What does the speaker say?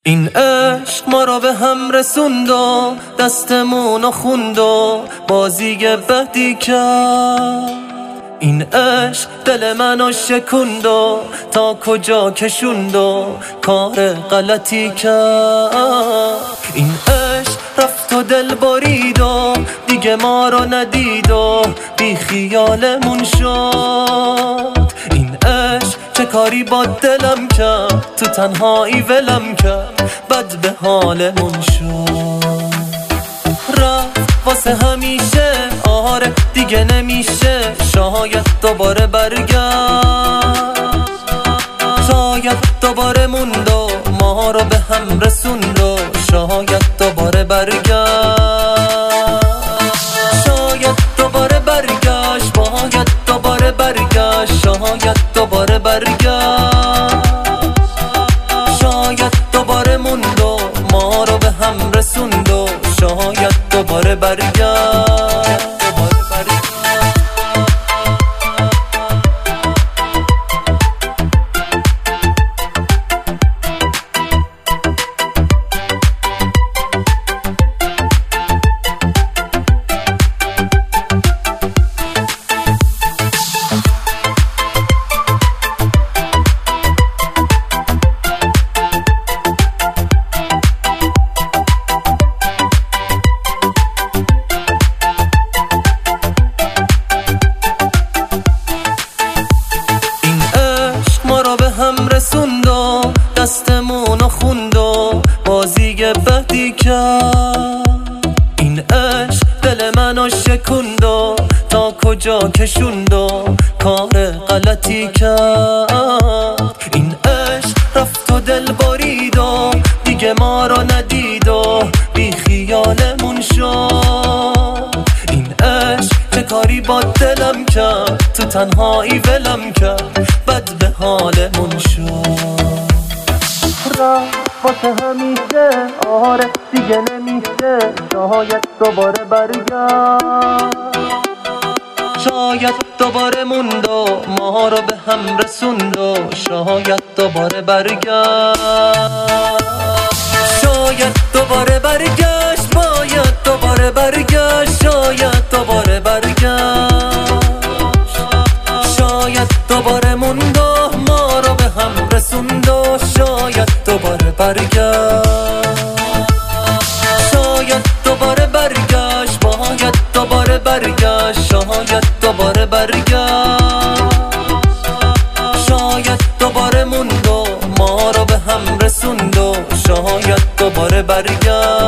این عشق ما را به هم رسوند و دستمونو خوند و بازی بدی کرد. این عشق دل منو شکوند و تا کجا کشوند و کار غلطی کرد. این عشق رفت و دل برید و دیگه ما رو ندید و بی خیالمون شد. این عشق چه کاری با دلم کرد، تو تنهایی ولم کرد، بد به حالمون شد. رفت واسه همیشه، آره دیگه نمیشه، شاید دوباره برگرد، شاید دوباره موند و ما رو به هم رسوند و شاید دوباره برگرد، شاید دوباره برگشت، باید دوباره برگشت، شاید دوباره برگشت، شاید دوباره موند و ما رو به هم رسوند و شاید دوباره برگشت. رسوند و دستمونو خوند و بازی بدی کرد. این عشق دل منو شکوند و تا کجا کشوند و کار غلطی کرد. این عشق رفت و دل برید و دیگه ما رو ندید و بی خیالمون شد. این عشق چه کاری با دلم کرد، تو تنهایی ولم کرد، بد به حالمون شد. رفت واسه همیشه، آره دیگه نمیشه، شاید دوباره برگرد، شاید دوباره موند و ما رو به هم رسوند و شاید دوباره برگرد، شاید دوباره برگشت، باید دوباره برگشت، شاید دوباره برگشت، شاید دوباره موند و ما رو به هم رسوند و شاید دوباره برگشت، شاید دوباره برگشت، باید دوباره برگشت، شاید دوباره برگشت، شاید دوباره موند و ما رو به هم رسوند و شاید دوباره برگشت.